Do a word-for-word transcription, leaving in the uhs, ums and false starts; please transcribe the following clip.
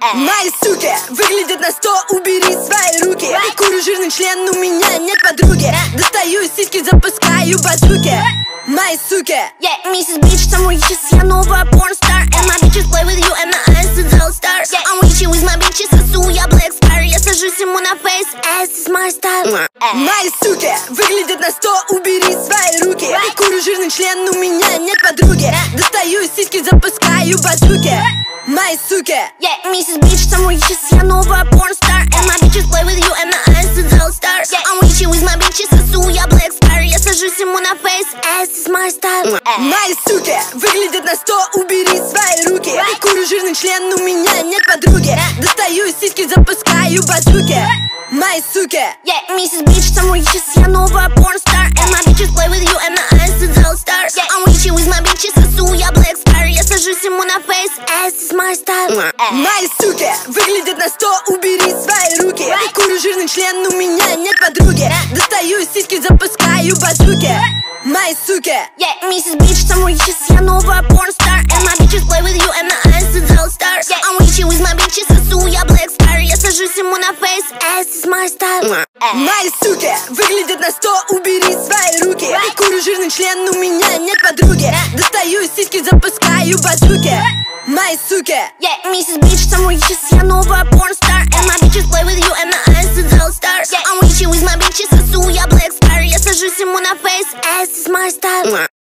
Мои суки выглядят на сто, убери свои руки. Курю жирный член, у меня нет подруги. Достаю из сиськи, запускаю базуки. Мои суки. Yeah, миссис Бич, some riches, я новая порнстар. And my bitches play with you, and my ass is all stars. I'm with you, with my bitches, сосу я Black Star. Я сажусь ему на face, ass is my style. Мои суки выглядят на сто, убери свои руки. Курю жирный член, у меня нет подруги. Достаю из сиськи, запускаю базуки. Мои суки. Yeah, миссис Бич, some riches, я новая порнстар. And my bitches play with you, and my ass is all stars. I'm with you, with my bitches, сосу я Black Star. Я сажусь ему на face, ass is my style. Мои суки выглядят на сто, убери свои руки. Курю жирный член, у меня нет подруги. Достаю из сиськи, запускаю базуки. Мои суки. Yeah, миссис Бич, some riches, я новая порнстар. And my bitches play with you, and my ass is all stars. I'm with you, with my bitches, сосу я Black Star. Я сажусь ему на face, ass is my style. Мои суки выглядят на сто, убери свои руки. Курю жирный член, у меня нет подруги. Достаю из сиськи, запускаю базуки. Мои суки. Yeah, миссис Бич, some riches, я новая порнстар. And my bitches play with you, and my ass is all stars. I'm with you, with my bitches, сосу я Black Star. Я сажусь ему на face, ass is my style. Мои суки выглядят на сто, убери свои руки. Курю жирный член, у меня нет подруги. Достаю из сиськи, запускаю базуки. Мои суки. Yeah, миссис Бич, some riches, я новая порнстар. And my bitches play with you, and my ass is all stars. I'm with you, with my bitches, сосу я Black Star. Я сажусь ему на face, ass is my style.